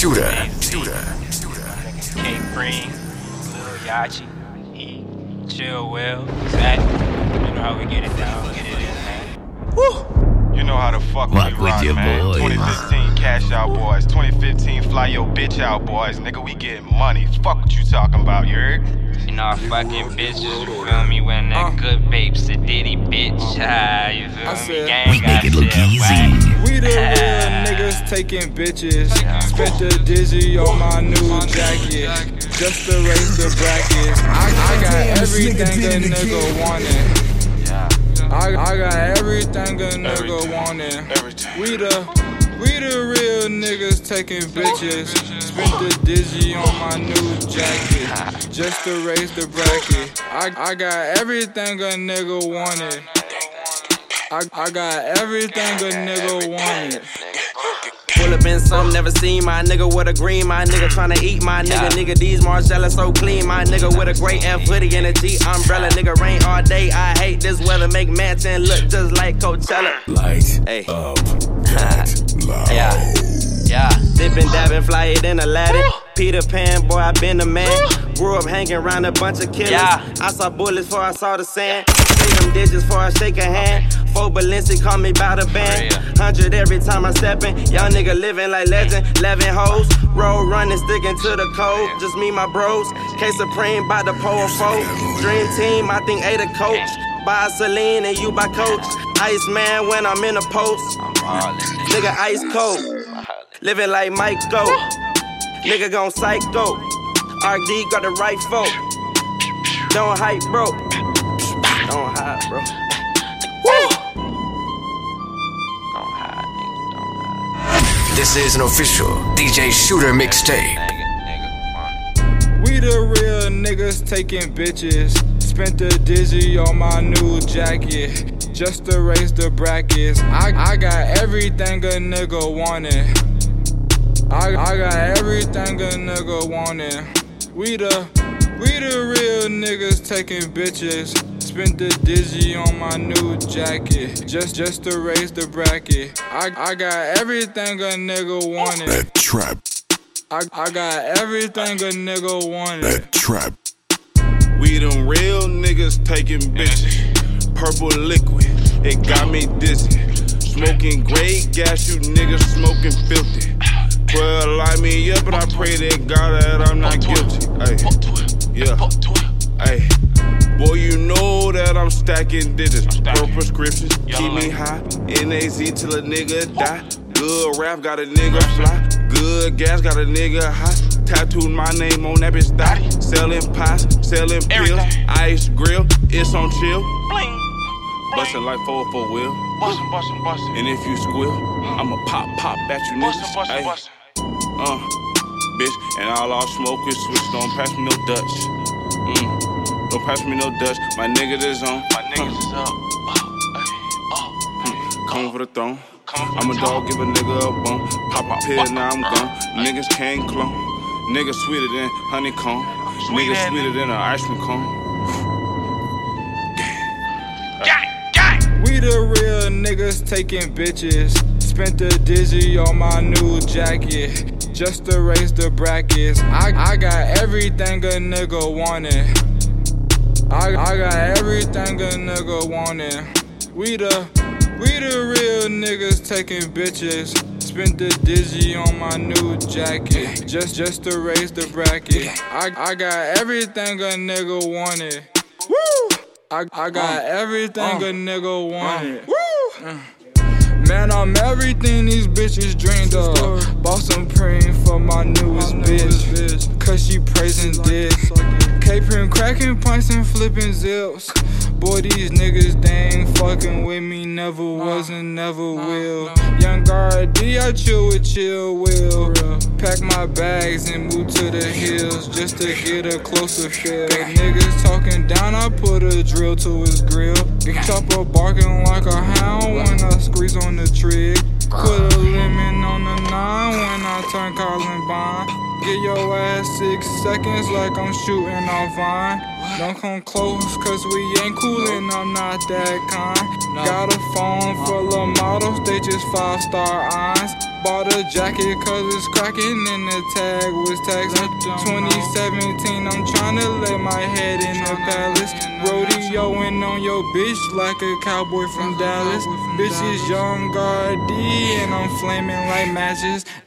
Shooter. K Cream, Lil Yachi, he, Chill Will, Zach. You know how we get it down, get it in, man. Woo! You know how the fuck we rock, man. Boys. 2016 cash out boys, 2015 fly your bitch out boys. Nigga, we get money. Fuck what you talking about, you heard? You know, fucking bitches, you feel me? When that good babes, the ditty bitch, you feel me? Gang We make it look easy. We the real niggas taking bitches. Spent the dizzy on my new jacket, just to raise the brackets. I got everything a nigga wanted. I got everything a nigga wanted. We the real niggas taking bitches. Spent the dizzy on my new jacket, just to raise the bracket. I got everything a nigga wanted. I got everything a nigga wanted. Pull up in some, never seen my nigga with a green. My nigga tryna eat my nigga. Nigga, these Margiela so clean. My nigga with a great F hoodie and a G umbrella. Nigga, rain all day. I hate this weather. Make Mansion look just like Coachella. Light Hey. up that loud. Yeah. Dippin', dabbin', fly it in Aladdin. Peter Pan, boy, I been the man. Grew up hanging around a bunch of killers. I saw bullets before I saw the sand. Say them digits before I shake a hand. 4 Balenci, call me by the band. 100 every time I steppin'. Young nigga living like legend. 11 hoes. Road running, sticking to the code. Just me, my bros. K Supreme, by the pole 4. Dream team, I think A the coach. By Celine and you by Coach. Ice man when I'm in the post. Nigga ice cold. Living like Mike Go. Nigga gon' psycho. RD got the right folk. Don't hype, bro. Don't hide, bro. Don't hide, nigga. Don't hide. This is an official DJ Shooter mixtape. We the real niggas taking bitches. Spent the dizzy on my new jacket, just to raise the brackets. I got everything a nigga wanted. I got everything a nigga wanted. We the real niggas taking bitches. Spent the dizzy on my new jacket, just to raise the bracket. I got everything a nigga wanted. That trap. I got everything a nigga wanted. That trap. We them real niggas taking bitches. Purple liquid, it got me dizzy. Smoking great gas, you niggas smoking filthy. 12 light me up, and I pray to God that I'm not guilty. Ay, yeah, ay. Boy, you know that I'm stacking digits. Pro prescriptions, keep me high. NAZ till a nigga die. Good rap got a nigga fly. Good gas got a nigga high. Tattooed my name on that bitch thigh. Selling pies, selling pills. Ice grill, it's on chill. Bustin' like 404 wheel. Bustin'. And if you squeal, I'ma pop at you niggas. Bustin'. Bitch, and all our smoke is switched. Don't pass me no Dutch. Don't pass me no Dutch. My niggas is on. My niggas is up. Come for the throne. I'm a dog, give a nigga a bone. Pop a pill, now I'm gone. Niggas can't clone. Niggas sweeter than honeycomb. Niggas sweeter than an ice cream cone. We the real niggas taking bitches. Spent the dizzy on my new jacket, just to raise the brackets. I got everything a nigga wanted. I got everything a nigga wanted. We the real niggas taking bitches. Spent the dizzy on my new jacket, just to raise the bracket. I got everything a nigga wanted. Woo! I got everything a nigga wanted. Woo! Man, I'm everything these bitches dreamed of. Bought some Supreme for my newest bitch, cause she praising dick. Capering, cracking pints and flipping zips. Boy, these niggas, they ain't fucking with me. Never was and never will. Young guard D, I chill with Chill Will. Pack my bags and move to the hills, just to get a closer feel. Niggas talking down, I put a drill to his grill. Chopper barking like a hound when I squeeze on the trig. Put a lemon on the 9 when I turn Columbine. Get your ass 6 seconds like I'm shooting off Vine. Don't come close cause we ain't cool and I'm not that kind. Got a phone full of models, they just 5-star eyes. bought a jacket cause it's cracking and the tag was taxed. 2017, I'm tryna lay my head in the palace. Rodeoing on your bitch like a cowboy from Dallas. Bitch is Young Guard D and I'm flaming like matches.